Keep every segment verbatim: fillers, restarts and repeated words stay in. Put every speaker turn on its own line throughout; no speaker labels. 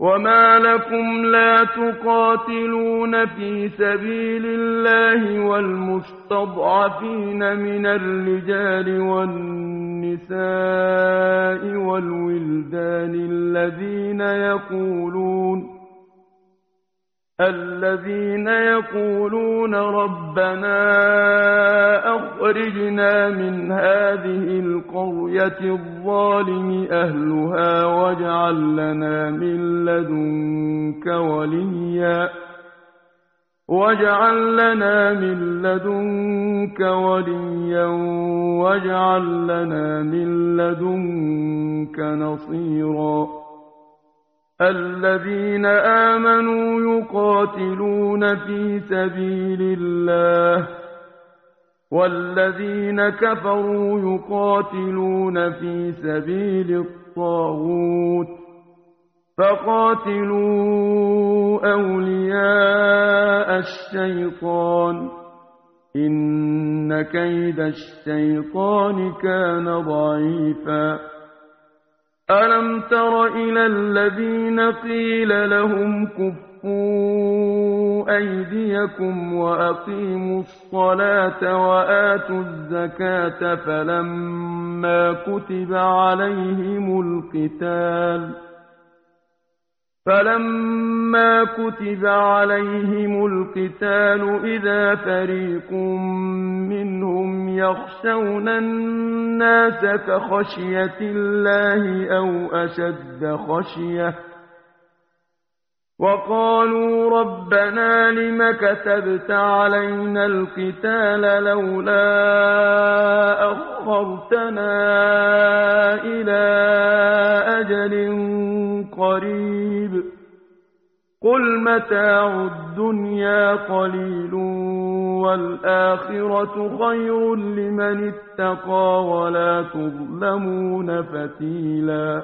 وما لكم لا تقاتلون في سبيل الله والمستضعفين من الرجال والنساء والولدان الذين يقولون الذين يقولون ربنا أخرجنا من هذه القرية الظالم أهلها واجعل لنا من لدنك وليا واجعل لنا من لدنك وليا واجعل لنا من لدنك نصيرا الذين آمنوا يقاتلون في سبيل الله والذين كفروا يقاتلون في سبيل الطاغوت فقاتلوا أولياء الشيطان إن كيد الشيطان كان ضعيفا ألم تر إلى الذين قيل لهم كفوا أيديكم وأقيموا الصلاة وآتوا الزكاة فلما كتب عليهم القتال فلما كتب عليهم القتال إذا فريق منهم يخشون الناس كخشية الله أو أشد خشية وقالوا ربنا لم كتبت علينا القتال لولا أخرتنا إلى أجل قريب قل متاع الدنيا قليل والآخرة خير لمن اتقى ولا تظلمون فتيلا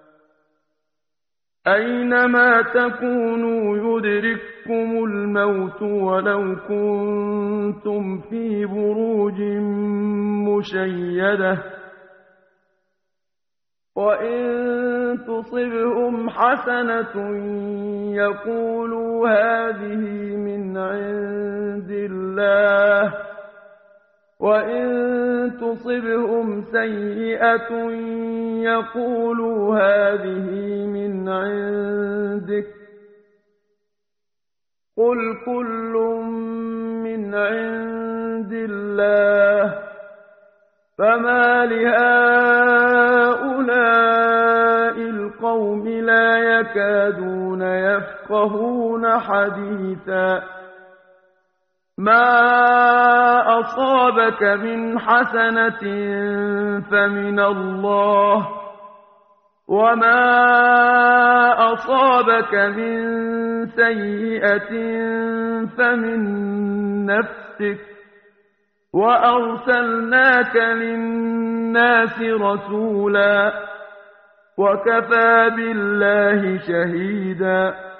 أينما تكونوا يدرككم الموت ولو كنتم في بروج مشيدة وإن تصبهم حسنة يقولوا هذه من عند الله وإن تصبهم سيئة يقولوا هذه من عندك قل كل من عند الله فما لهؤلاء القوم لا يكادون يفقهون حديثا ما أصابك من حسنة فمن الله وما أصابك من سيئة فمن نفسك وأرسلناك للناس رسولا وكفى بالله شهيدا